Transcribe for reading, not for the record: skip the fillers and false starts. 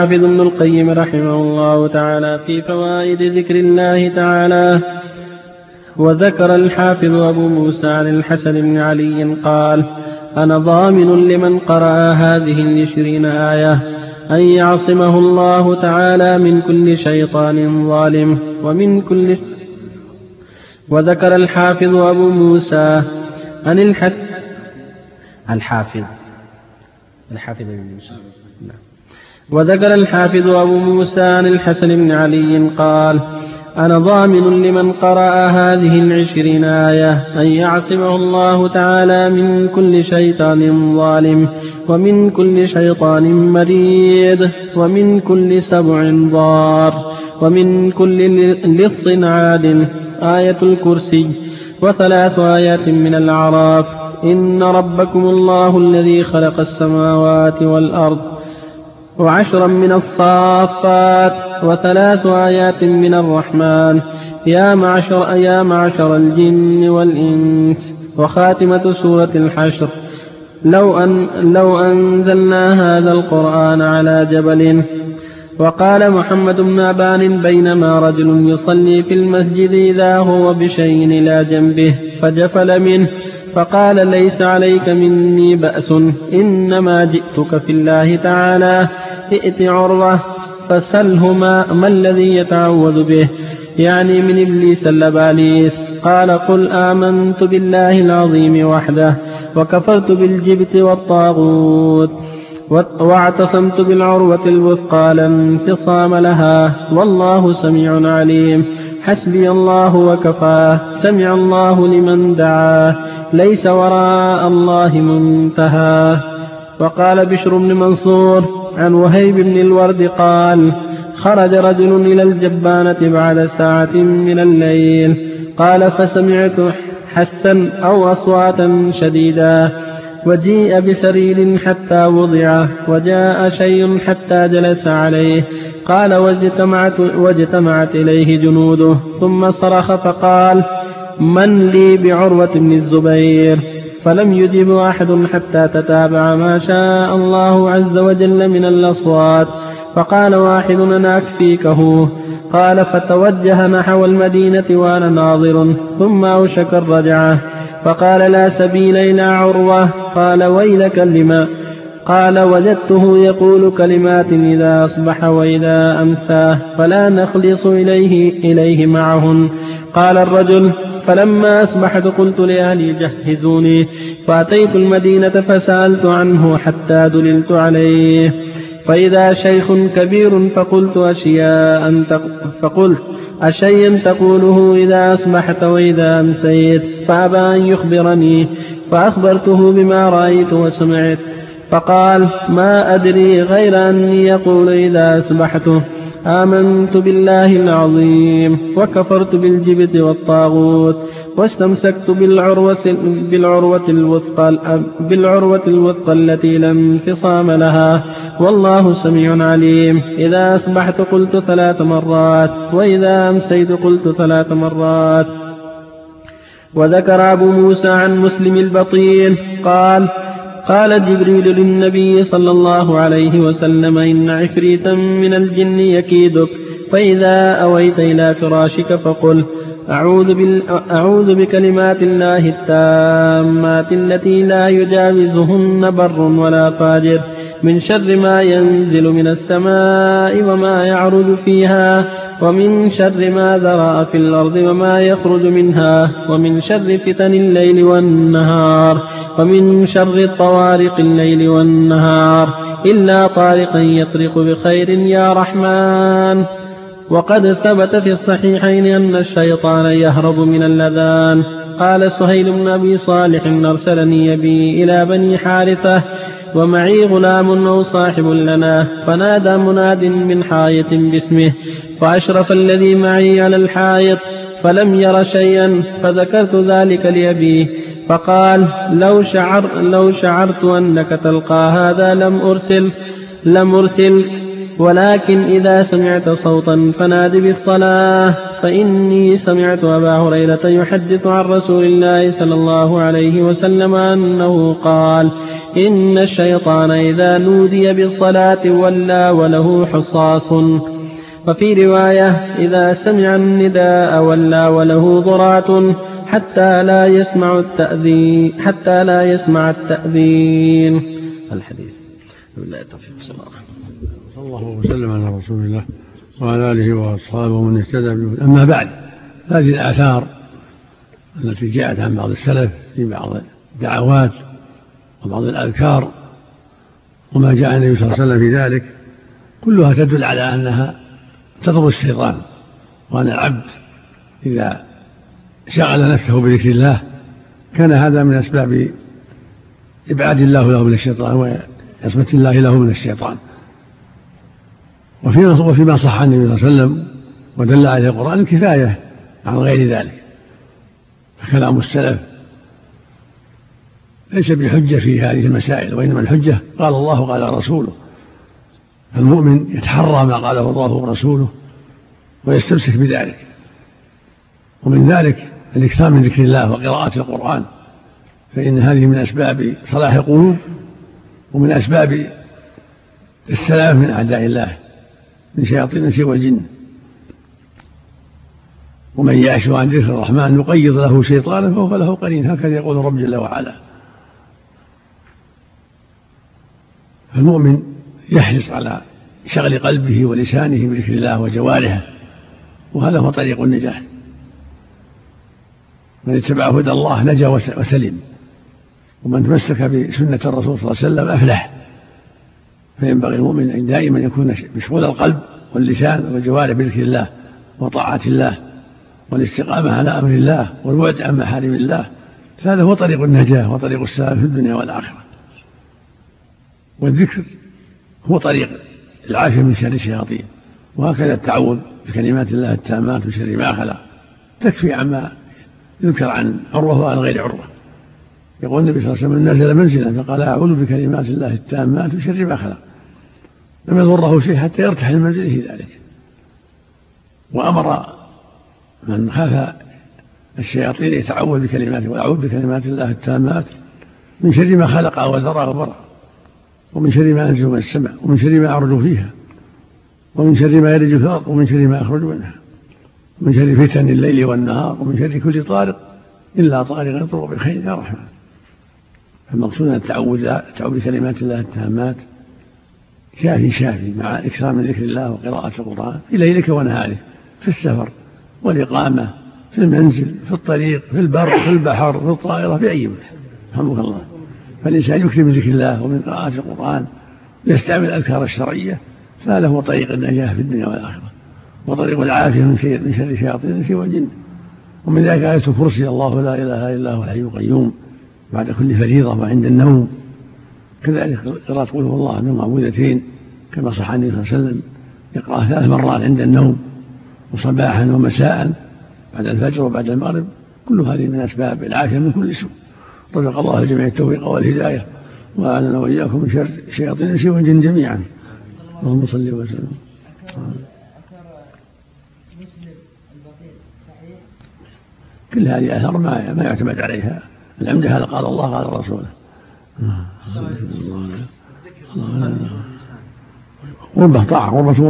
حافظ ابن القيم رحمه الله تعالى في فوائد ذكر الله تعالى. وذكر الحافظ أبو موسى عن الحسن بن علي قال: أنا ضامن لمن قرأ هذه 20 آية أن يعصمه الله تعالى من كل شيطان ظالم ومن كل. وذكر الحافظ أبو موسى عن وذكر الحافظ أبو موسى عن الحسن بن علي قال: أنا ضامن لمن قرأ هذه 20 آية أن يعصمه الله تعالى من كل شيطان ظالم ومن كل شيطان مريد ومن كل سبع ضار ومن كل لص عاد. آية الكرسي، و3 آيات من الأعراف: إن ربكم الله الذي خلق السماوات والأرض، و10 من الصافات، و3 آيات من الرحمن: يا معشر الجن والإنس. وخاتمة سورة الحشر: لو أنزلنا هذا القرآن على جبل. وقال محمد بن أبان: بينما رجل يصلي في المسجد إذا هو بشيء إلى جنبه فجفل منه، فقال: ليس عليك مني بأس، إنما جئتك في الله تعالى. ائت عروة فسله ما الذي يتعوذ به، يعني من إبليس اللباليس. قال: قل آمنت بالله العظيم وحده، وكفرت بالجبت والطاغوت، واعتصمت بالعروة الوثقى لا انفصام لها، والله سميع عليم. حسبي الله وكفاه، سمع الله لمن دعاه، ليس وراء الله منتهى. وقال بشر بن منصور عن وهيب بن الورد قال: خرج رجل إلى الجبانة بعد ساعة من الليل، قال: فسمعت حسا أو أصواتا شديدا، وجيء بسرير حتى وضع، وجاء شيء حتى جلس عليه. قال: واجتمعت إليه جنوده، ثم صرخ فقال: من لي بعروة بن الزبير؟ فلم يجب أحد حتى تتابع ما شاء الله عز وجل من الأصوات. فقال واحد: أنا أكفيكه. قال: فتوجه نحو المدينة وأنا ناظر، ثم أوشك الرجعة، فقال: لا سبيل إلى عروة. قال: ويلك لما؟ قال: وجدته يقول كلمات إذا أصبح وإذا أمسى، فلا نخلص إليه معهن. قال الرجل: فلما أصبحت قلت لأهلي جهزوني، فأتيت المدينة فسألت عنه حتى دللت عليه، فإذا شيخ كبير، فقلت: أشيء تقوله إذا أصبحت وإذا أمسيت؟ فأبى أن يخبرني، فأخبرته بما رأيت وسمعت، فقال: ما أدري غير أني يقول إذا أصبحت: آمنت بالله العظيم، وكفرت بالجبت والطاغوت، واستمسكت بالعروة الوثقى التي لا انفصام لها، والله سميع عليم. إذا أصبحت قلت 3 مرات، وإذا أمسيت قلت 3 مرات. وذكر أبو موسى عن مسلم البطين قال جبريل للنبي صلى الله عليه وسلم: إن عفريتا من يكيدك، فإذا أويت إلى فراشك فقل: أعوذ بكلمات الله التامات التي لا يجاوزهن بر ولا فاجر، من شر ما ينزل من السماء وما يعرج فيها، ومن شر ما ذرأ في الأرض وما يخرج منها، ومن شر فتن الليل والنهار، ومن شر طوارق الليل والنهار، إلا طارقا يطرق بخير يا رحمن. وقد ثبت في الصحيحين أن الشيطان يهرب من الأذان. قال سهيل بن أبي صالح: أرسلني أبي إلى بني حارثة، ومعي غلام أو صاحب لنا، فنادى مناد من حائط باسمه، فأشرف الذي معي على الحائط فلم ير شيئا، فذكرت ذلك لأبيه، فقال: لو شعرت أنك تلقى هذا لم أرسلك، ولكن إذا سمعت صوتا فناد بالصلاة. فإني سمعت أبا هريرة يحدث عن رسول الله صلى الله عليه وسلم أنه قال: إن الشيطان إذا نودي بالصلاة ولى وله حصاص. وفي رواية: إذا سمع النداء ولى وله ضراة حتى لا يسمع التأذين. الحديث. بالله التوفيق. صلى الله وسلم على رسول الله وعلى آله وأصحابه ومن اهتدى به. أما بعد، هذه الآثار التي جاءت عن بعض السلف في بعض الدعوات وبعض الأذكار وما جاء النبي صلى الله عليه وسلم في ذلك كلها تدل على أنها تضر الشيطان، وأن العبد إذا شغل نفسه بذكر الله كان هذا من أسباب إبعاد الله له من الشيطان وعصمة الله له من الشيطان. وفيما صح عن النبي صلى الله عليه وسلم ودل عليه القرآن الكفاية عن غير ذلك، فكلام السلف ليس بحجة في هذه المسائل، وإنما الحجة قال الله قال رسوله، فالمؤمن يتحرى ما قاله الله ورسوله ويستمسك بذلك. ومن ذلك الإكثار من ذكر الله وقراءة القرآن، فإن هذه من أسباب صلاح القلوب ومن أسباب السلام من أعداء الله من شياطين الإنس والجن. ومن يعش عن ذكر الرحمن نقيض له شيطانا فهو له قرين، هكذا يقول رب جل وعلا. فالمؤمن يحرص على شغل قلبه ولسانه بذكر الله وجوارحه، وهذا هو طريق النجاة. من اتبع هدى الله نجا وسلم، ومن تمسك بسنة الرسول صلى الله عليه وسلم أفلح. فينبغي المؤمن أن دائما يكون مشغول القلب واللسان والجوارح بذكر الله وطاعة الله والاستقامة على أمر الله والبعد عن محارم الله، فهذا هو طريق النجاة وطريق السلام في الدنيا والآخرة. والذكر هو طريق العافية من شر الشياطين، وهكذا التعوذ بكلمات الله التامات من شر ما خلق تكفي عما يذكر عن عروة وعن غير عروة. يقول النبي صلى الله عليه وسلم: نزل منزلا فقال: أعوذ بكلمات الله التامات من شر ما خلق، لم يضره شيء حتى يرتحل من منزله ذلك. وأمر من خاف الشياطين يتعوذ بكلماته، وأعوذ بكلمات الله التامات من شر ما خلق وذرى وبرى، ومن شر ما ينزل من السماء، ومن شر ما يعرج فيها، ومن شر ما يلج في الأرض، ومن شر ما يخرج منها، ومن شر فتن الليل والنهار، ومن شر كل طارق إلا طارق يطرق بالخير يا رحمن. فالمقصود أن التعوذ بكلمات الله التامات شافي مع الإكثار من ذكر الله وقراءة القرآن في ليلك ونهاره، في السفر والإقامة، في المنزل، في الطريق، في البر، في البحر، في الطائرة، في أي مكان. رحمك الله. فالإنسان يكثر من ذكر الله ومن قراءة القرآن ويستعمل الأذكار الشرعية، فهذا هو طريق النجاة في الدنيا والآخرة، وطريق العافية من شر شياطين الإنس والجن. ومن ذلك آية الكرسي: الله لا إله إلا هو الحي القيوم، بعد كل فريضة وعند النوم. كذلك قراءة قل هو الله من معوذتين كما صح عن النبي صلى الله عليه وسلم، يقرأ 3 مرات عند النوم وصباحا ومساء بعد الفجر وبعد المغرب. كل هذه من أسباب العافية من كل سوء. رزق الله الجميع التوفيق والهداية، وأعاننا وإياكم من شر شياطين الإنس والجن جميعا. اللهم صل وسلم. كل هذه آثار ما يعتمد عليها، العمدة هذا قال الله قال رسوله. قربة طاعة، قربة